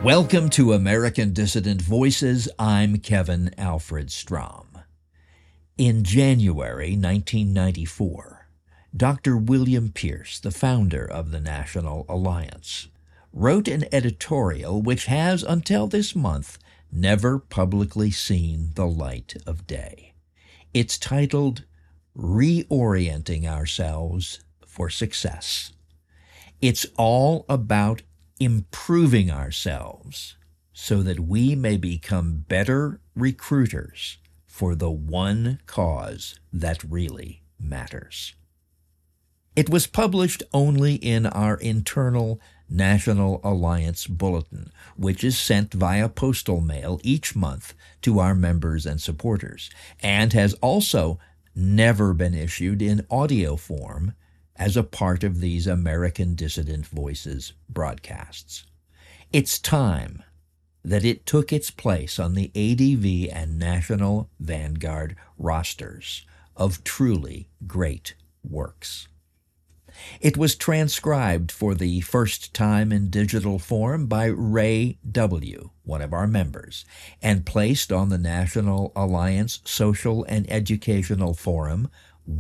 Welcome to American Dissident Voices. I'm Kevin Alfred Strom. In January 1994, Dr. William Pierce, the founder of the National Alliance, wrote an editorial which has, until this month, never publicly seen the light of day. It's titled, Reorienting Ourselves for Success. It's all about improving ourselves so that we may become better recruiters for the one cause that really matters. It was published only in our internal National Alliance Bulletin, which is sent via postal mail each month to our members and supporters, and has also never been issued in audio form as a part of these American Dissident Voices broadcasts. It's time that it took its place on the ADV and National Vanguard rosters of truly great works. It was transcribed for the first time in digital form by Ray W., one of our members, and placed on the National Alliance Social and Educational Forum,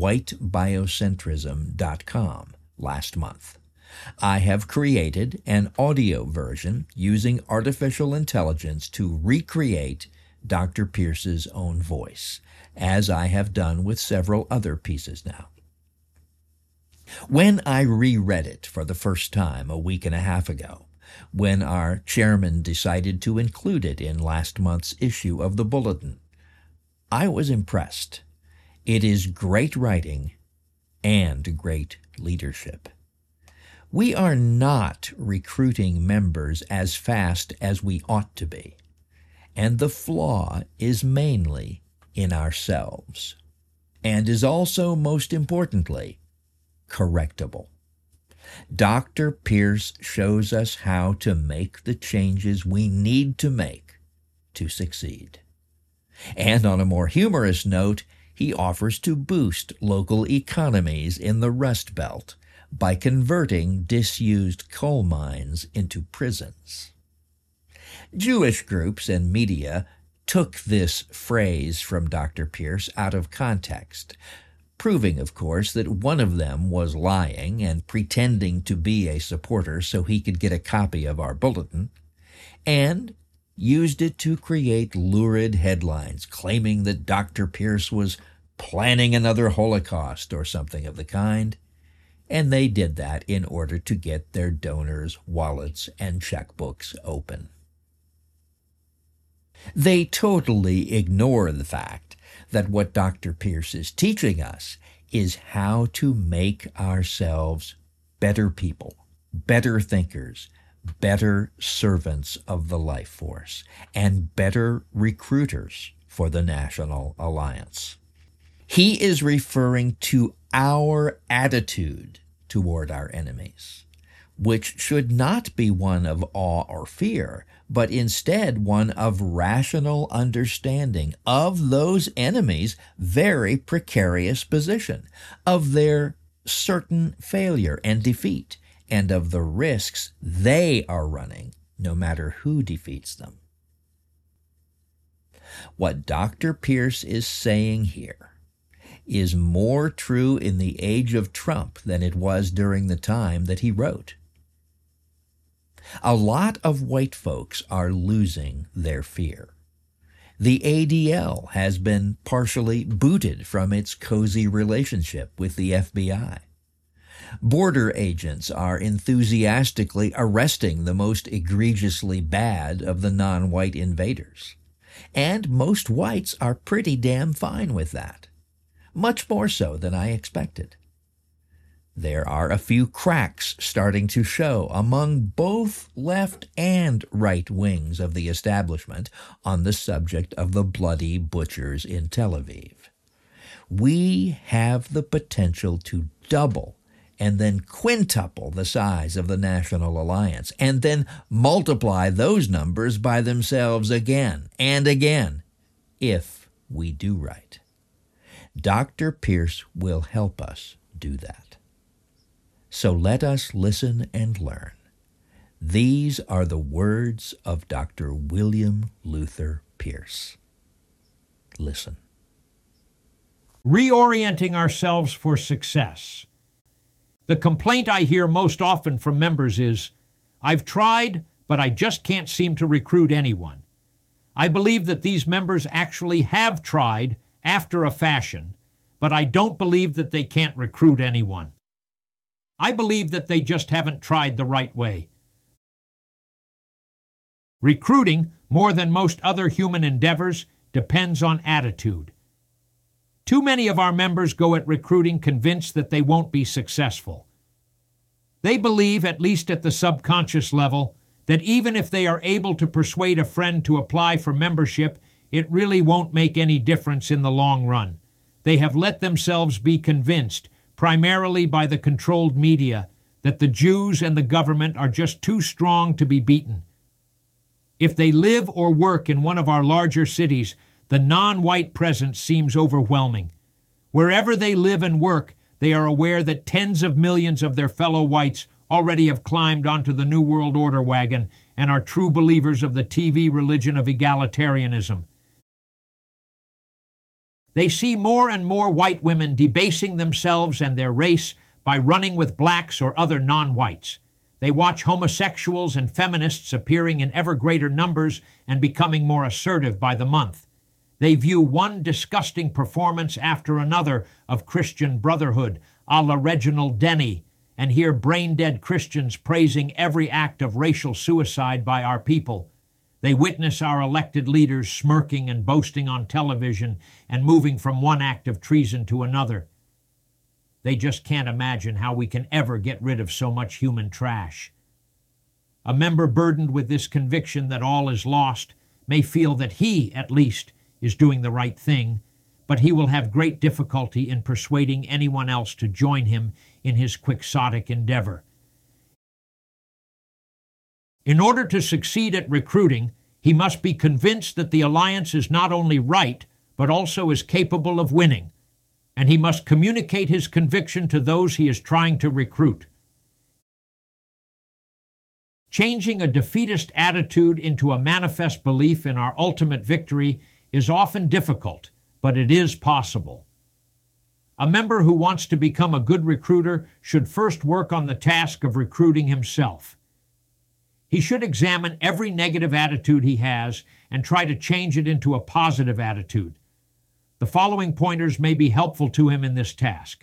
whitebiocentrism.com, last month. I have created an audio version using artificial intelligence to recreate Dr. Pierce's own voice, as I have done with several other pieces now. When I reread it for the first time a week and a half ago, when our chairman decided to include it in last month's issue of the Bulletin, I was impressed. It is great writing and great leadership. We are not recruiting members as fast as we ought to be, and the flaw is mainly in ourselves, and is also, most importantly, correctable. Dr. Pierce shows us how to make the changes we need to make to succeed. And on a more humorous note, he offers to boost local economies in the Rust Belt by converting disused coal mines into prisons. Jewish groups and media took this phrase from Dr. Pierce out of context, proving, of course, that one of them was lying and pretending to be a supporter so he could get a copy of our bulletin, and used it to create lurid headlines claiming that Dr. Pierce was planning another Holocaust or something of the kind, and they did that in order to get their donors' wallets and checkbooks open. They totally ignore the fact that what Dr. Pierce is teaching us is how to make ourselves better people, better thinkers, better servants of the life force, and better recruiters for the National Alliance. He is referring to our attitude toward our enemies, which should not be one of awe or fear, but instead one of rational understanding of those enemies' very precarious position, of their certain failure and defeat, and of the risks they are running, no matter who defeats them. What Dr. Pierce is saying here is more true in the age of Trump than it was during the time that he wrote. A lot of white folks are losing their fear. The ADL has been partially booted from its cozy relationship with the FBI. Border agents are enthusiastically arresting the most egregiously bad of the non-white invaders. And most whites are pretty damn fine with that. Much more so than I expected. There are a few cracks starting to show among both left and right wings of the establishment on the subject of the bloody butchers in Tel Aviv. We have the potential to double and then quintuple the size of the National Alliance, and then multiply those numbers by themselves again and again, if we do right. Dr. Pierce will help us do that. So let us listen and learn. These are the words of Dr. William Luther Pierce. Listen. Reorienting ourselves for success. The complaint I hear most often from members is, "I've tried, but I just can't seem to recruit anyone." I believe that these members actually have tried after a fashion, but I don't believe that they can't recruit anyone. I believe that they just haven't tried the right way. Recruiting, more than most other human endeavors, depends on attitude. Too many of our members go at recruiting convinced that they won't be successful. They believe, at least at the subconscious level, that even if they are able to persuade a friend to apply for membership, it really won't make any difference in the long run. They have let themselves be convinced, primarily by the controlled media, that the Jews and the government are just too strong to be beaten. If they live or work in one of our larger cities, the non-white presence seems overwhelming. Wherever they live and work, they are aware that tens of millions of their fellow whites already have climbed onto the New World Order wagon and are true believers of the TV religion of egalitarianism. They see more and more white women debasing themselves and their race by running with blacks or other non-whites. They watch homosexuals and feminists appearing in ever greater numbers and becoming more assertive by the month. They view one disgusting performance after another of Christian brotherhood, a la Reginald Denny, and hear brain-dead Christians praising every act of racial suicide by our people. They witness our elected leaders smirking and boasting on television and moving from one act of treason to another. They just can't imagine how we can ever get rid of so much human trash. A member burdened with this conviction that all is lost may feel that he, at least, is doing the right thing, but he will have great difficulty in persuading anyone else to join him in his quixotic endeavor. In order to succeed at recruiting, he must be convinced that the alliance is not only right, but also is capable of winning, and he must communicate his conviction to those he is trying to recruit. Changing a defeatist attitude into a manifest belief in our ultimate victory is often difficult, but it is possible. A member who wants to become a good recruiter should first work on the task of recruiting himself. He should examine every negative attitude he has and try to change it into a positive attitude. The following pointers may be helpful to him in this task.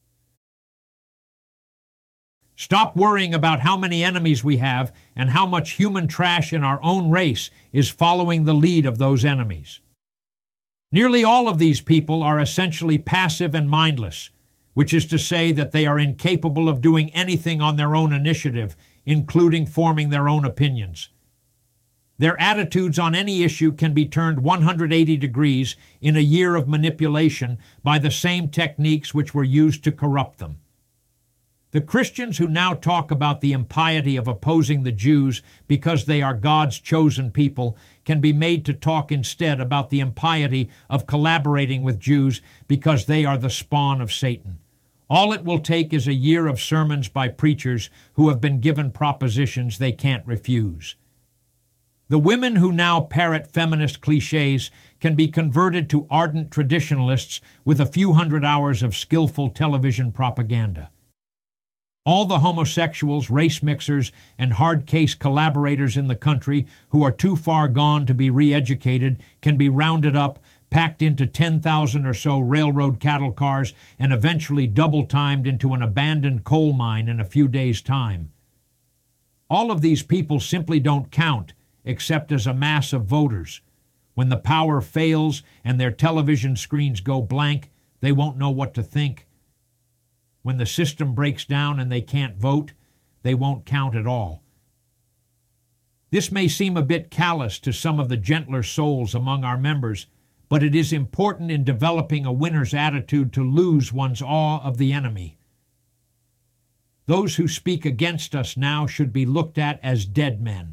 Stop worrying about how many enemies we have and how much human trash in our own race is following the lead of those enemies. Nearly all of these people are essentially passive and mindless, which is to say that they are incapable of doing anything on their own initiative, including forming their own opinions. Their attitudes on any issue can be turned 180 degrees in a year of manipulation by the same techniques which were used to corrupt them. The Christians who now talk about the impiety of opposing the Jews because they are God's chosen people can be made to talk instead about the impiety of collaborating with Jews because they are the spawn of Satan. All it will take is a year of sermons by preachers who have been given propositions they can't refuse. The women who now parrot feminist cliches can be converted to ardent traditionalists with a few hundred hours of skillful television propaganda. All the homosexuals, race mixers, and hard-case collaborators in the country who are too far gone to be re-educated can be rounded up, packed into 10,000 or so railroad cattle cars, and eventually double-timed into an abandoned coal mine in a few days' time. All of these people simply don't count, except as a mass of voters. When the power fails and their television screens go blank, they won't know what to think. When the system breaks down and they can't vote, they won't count at all. This may seem a bit callous to some of the gentler souls among our members, but it is important in developing a winner's attitude to lose one's awe of the enemy. Those who speak against us now should be looked at as dead men,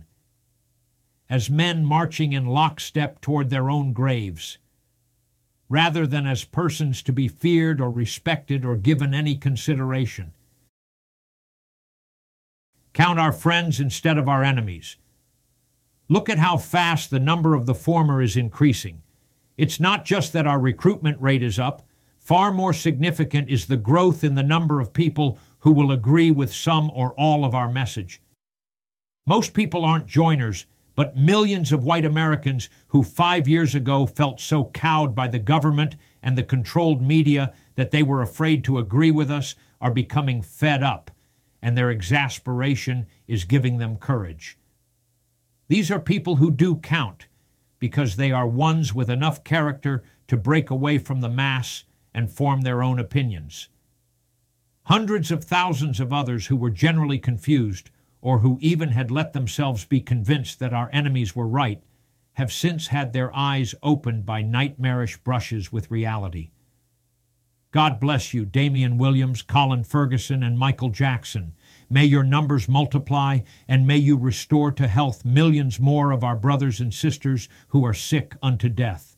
as men marching in lockstep toward their own graves, rather than as persons to be feared or respected or given any consideration. Count our friends instead of our enemies. Look at how fast the number of the former is increasing. It's not just that our recruitment rate is up. Far more significant is the growth in the number of people who will agree with some or all of our message. Most people aren't joiners, but millions of white Americans who 5 years ago felt so cowed by the government and the controlled media that they were afraid to agree with us are becoming fed up, and their exasperation is giving them courage. These are people who do count, because they are ones with enough character to break away from the mass and form their own opinions. Hundreds of thousands of others who were generally confused, or who even had let themselves be convinced that our enemies were right, have since had their eyes opened by nightmarish brushes with reality. God bless you, Damian Williams, Colin Ferguson, and Michael Jackson. May your numbers multiply, and may you restore to health millions more of our brothers and sisters who are sick unto death.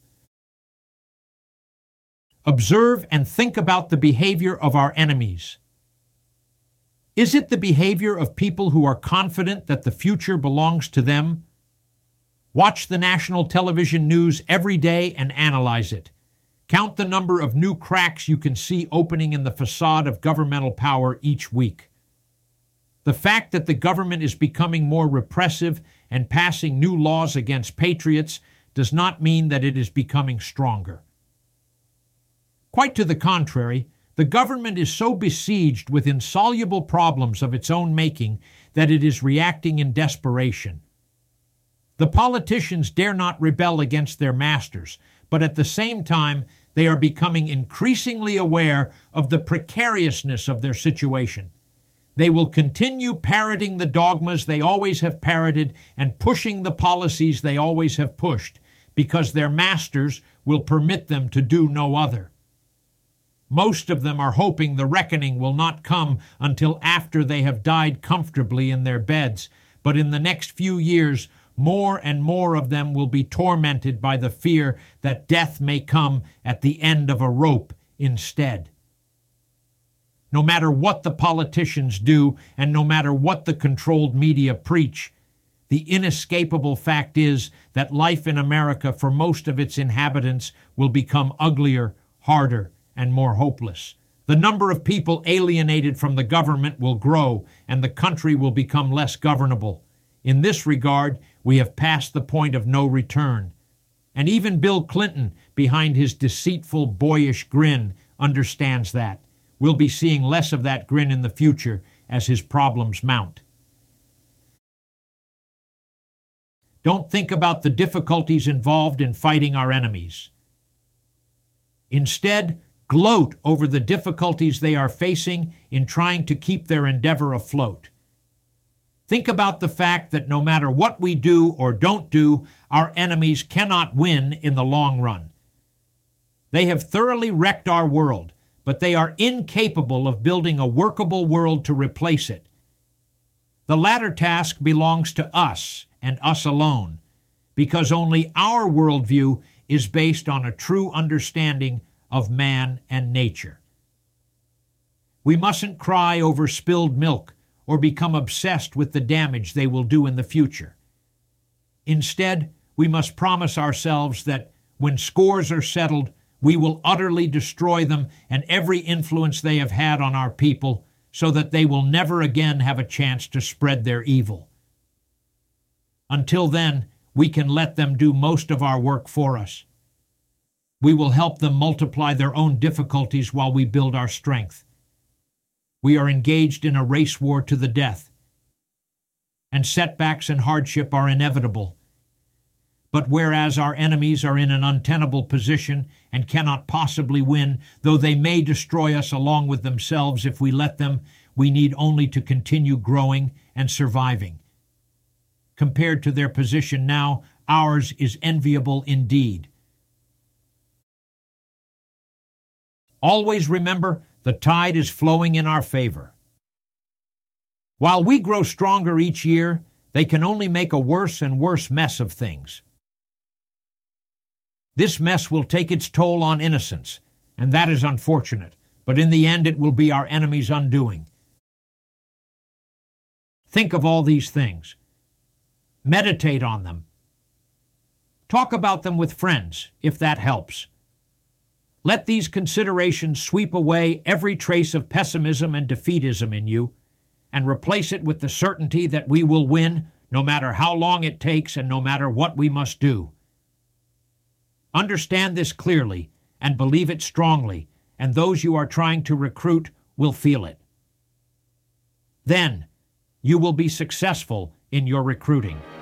Observe and think about the behavior of our enemies. Is it the behavior of people who are confident that the future belongs to them? Watch the national television news every day and analyze it. Count the number of new cracks you can see opening in the facade of governmental power each week. The fact that the government is becoming more repressive and passing new laws against patriots does not mean that it is becoming stronger. Quite to the contrary, the government is so besieged with insoluble problems of its own making that it is reacting in desperation. The politicians dare not rebel against their masters, but at the same time, they are becoming increasingly aware of the precariousness of their situation. They will continue parroting the dogmas they always have parroted and pushing the policies they always have pushed, because their masters will permit them to do no other. Most of them are hoping the reckoning will not come until after they have died comfortably in their beds, but in the next few years, more and more of them will be tormented by the fear that death may come at the end of a rope instead. No matter what the politicians do, and no matter what the controlled media preach, the inescapable fact is that life in America for most of its inhabitants will become uglier, harder, and more hopeless. The number of people alienated from the government will grow, and the country will become less governable. In this regard, we have passed the point of no return. And even Bill Clinton, behind his deceitful, boyish grin, understands that. We'll be seeing less of that grin in the future as his problems mount. Don't think about the difficulties involved in fighting our enemies. Instead, gloat over the difficulties they are facing in trying to keep their endeavor afloat. Think about the fact that no matter what we do or don't do, our enemies cannot win in the long run. They have thoroughly wrecked our world, but they are incapable of building a workable world to replace it. The latter task belongs to us and us alone, because only our worldview is based on a true understanding of man and nature. We mustn't cry over spilled milk or become obsessed with the damage they will do in the future. Instead, we must promise ourselves that when scores are settled, we will utterly destroy them and every influence they have had on our people, so that they will never again have a chance to spread their evil. Until then, we can let them do most of our work for us. We will help them multiply their own difficulties while we build our strength. We are engaged in a race war to the death, and setbacks and hardship are inevitable. But whereas our enemies are in an untenable position and cannot possibly win, though they may destroy us along with themselves if we let them, we need only to continue growing and surviving. Compared to their position now, ours is enviable indeed. Always remember, the tide is flowing in our favor. While we grow stronger each year, they can only make a worse and worse mess of things. This mess will take its toll on innocents, and that is unfortunate, but in the end it will be our enemy's undoing. Think of all these things. Meditate on them. Talk about them with friends, if that helps. Let these considerations sweep away every trace of pessimism and defeatism in you, and replace it with the certainty that we will win, no matter how long it takes and no matter what we must do. Understand this clearly and believe it strongly, and those you are trying to recruit will feel it. Then, you will be successful in your recruiting.